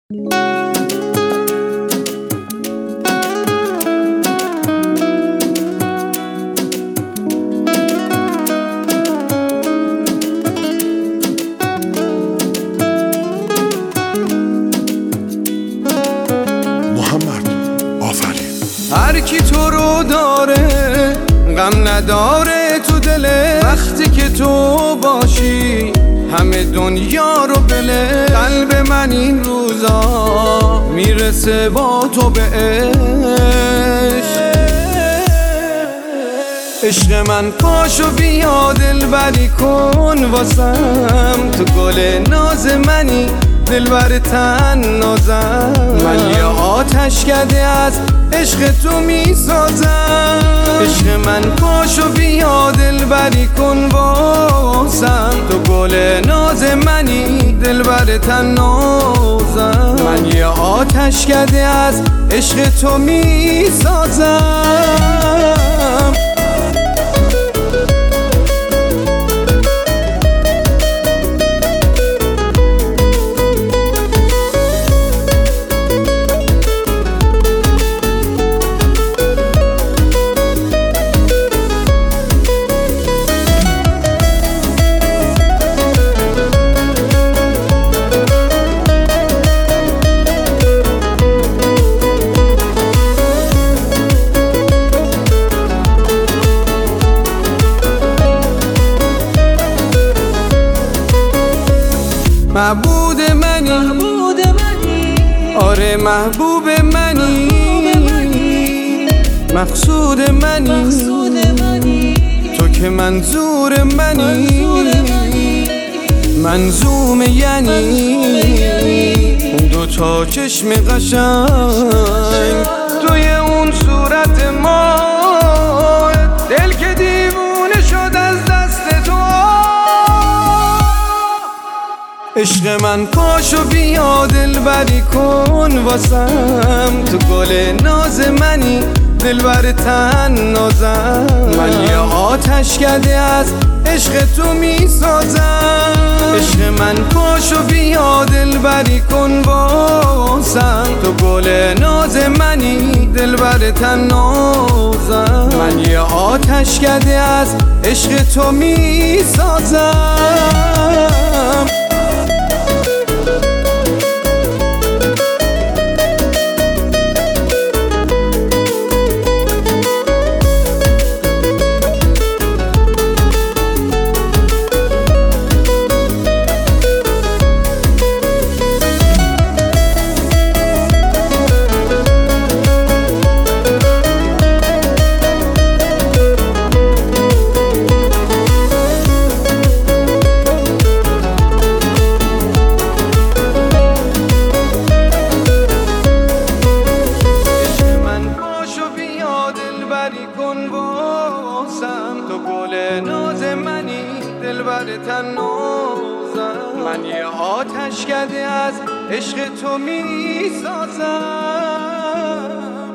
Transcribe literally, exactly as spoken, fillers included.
محمد آفرین. هر کی تو رو داره غم نداره تو دله، وقتی که تو باشی همه دنیا رو بله. قلب من این روزا میرسه با تو به عشق. عشق من پاشو بیا دلبری کن واسم، تو گل ناز منی دلبر تن نازم. من یه آتش کده از عشق تو میسازم. عشق من پاشو بیا دلبری کن واسم، تو گل ناز منی دلبر تن نازم. من یه آتش کده از عشق تو میسازم. محبوب منی، آره محبوب منی، مقصود منی، تو که منظور منی. منظوم یعنی اون دو تا چشم قشنگ توی اون صورت ما، دل که دیوونه شد از دست تو. عشق من پاشو بیا دلبری کن واسم، تو گل ناز منی دلبر تن نازم. من یه آتش کده از عشق تو میسازم. عشق من پاشو بیا دلبری کن واسم، تو گل ناز منی دلبر تن نازم. من یه آتش کده از عشق تو میسازم. تو گل ناز منی دلبر تن نازم. من یه آتش کده از عشق تو میسازم.